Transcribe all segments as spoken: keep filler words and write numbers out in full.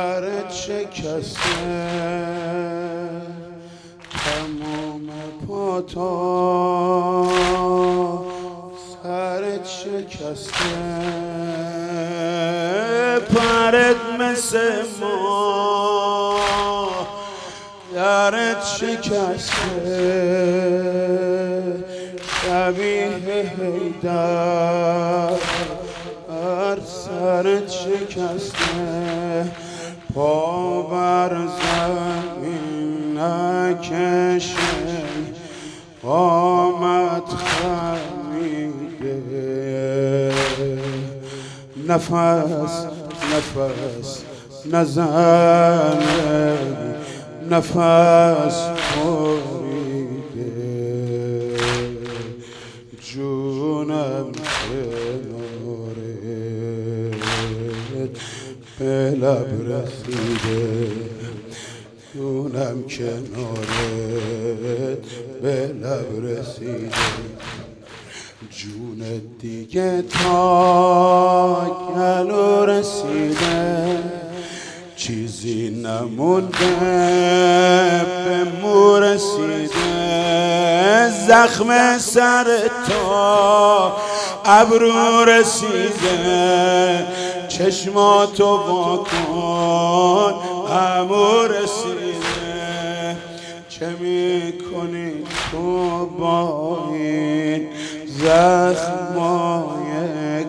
سرت شکسته تمام پاتا سرت شکسته پرت مثل ما درت شکسته شبیه حیدر سرت شکسته پا بر زمین نکشه قامت خمیده نفس نفس نزنه نفس بریده جونم کنارت به لب رسیده جونم کنارت به لب رسیده جون دیگه تا گلو رسیده چیزی نمونده به مو رسیده زخم سر تا ابرو رسیده چشماتو واکن امو رسیده چه میکنی تو با این زخمای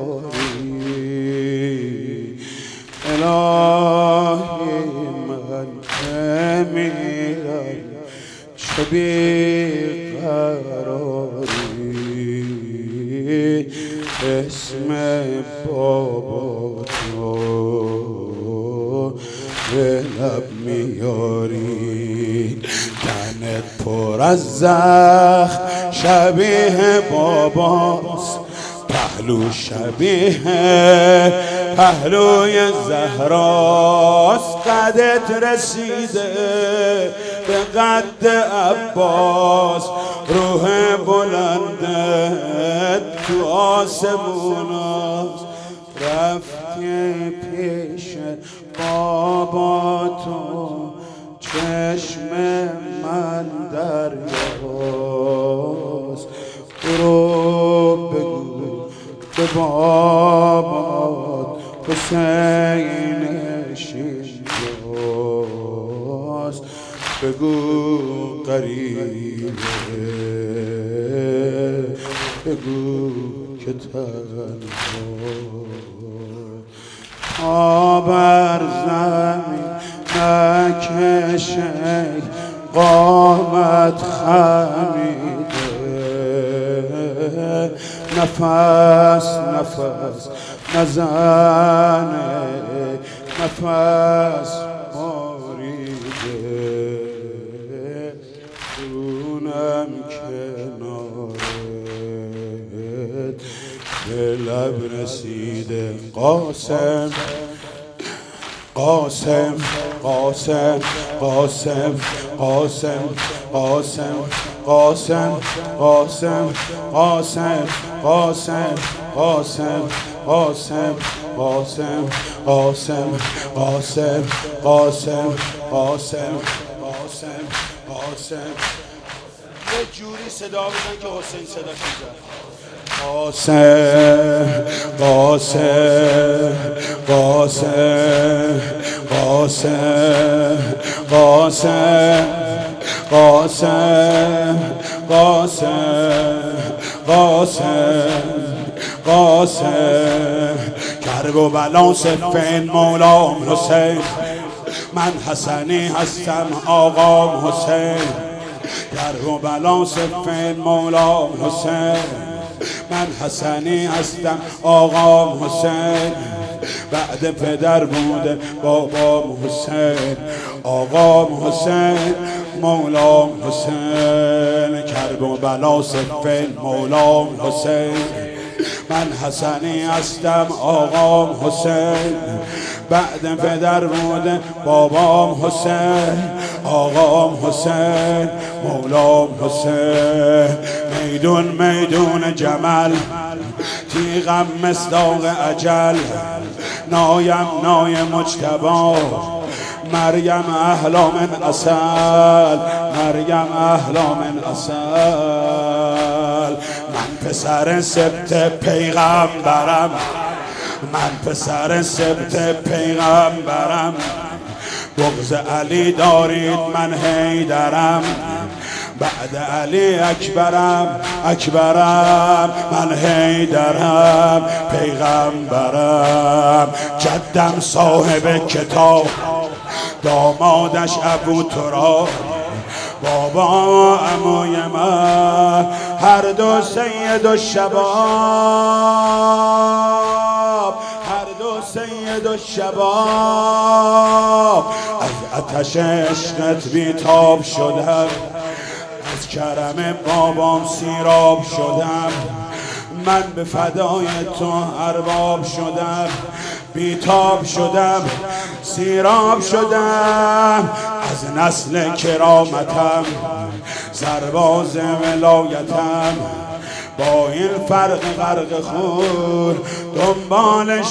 کاری الهی من میرم چه بیقراری اسم بابا تو به لب میاری تنت پر از زخم شبیه باباست پهلو شبیه پهلوی زهراست قدت رسیده به قد عباس روح بلندت تو آسموناست رفتی پیش بابا تو چشم من دریاست برو بگو به بابات حسینش اینجاست بگو قریبه بگو که تنها پا بر زمین نکشه قامت خمیده نفس نفس نزنه نفس بریده جونم کنارت به لب رسیده قاسم قاسم قاسم قاسم قاسم قاسم قاسم قاسم قاسم قاسم قاسم قاسم قاسم قاسم قاسم قاسم قاسم قاسم قاسم یه جوری صدا بزن که حسین صدا شده قاسم قاسم قاسم قاسم قاسم قاسم قاسم قاسم قاسم کرب و بلا صفین مولام حسین من حسنی هستم آقام حسین کرب و بلا صفین مولام حسین من حسنی هستم آقام حسین بعد پدر بوده بابام حسین آقام حسین مولام حسین کرب و بلا صفین مولام حسین من حسنی هستم آقام حسین بعد پدر بوده بابام حسین آقام حسین مولام حسین میدون میدون جمل تیغم مصداق اجل نایم نای مجتبی مریم احلا من عسل مریم احلا من عسل من پسر سبت پیغمبرم من پسر سبت پیغمبرم بغض علی دارید من حیدرم بعد علی اکبرم اکبرم من حیدرم پیغمبرم جدم صاحب کتاب دامادش ابو تراب بابا عموی من هر دو سید و شباب هر دو سید و شباب از آتش عشقت بیتاب شدم از کرم بابام سیراب شدم من به فدای تو ارباب شدم بیتاب شدم سیراب شدم از نسل کرامتم سرباز ولایتم با این فرق غرق خون دنبال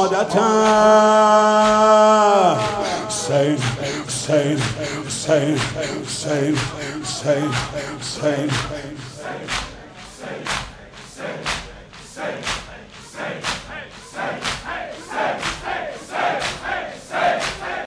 شهادتم حسین حسین حسین حسین حسین حسین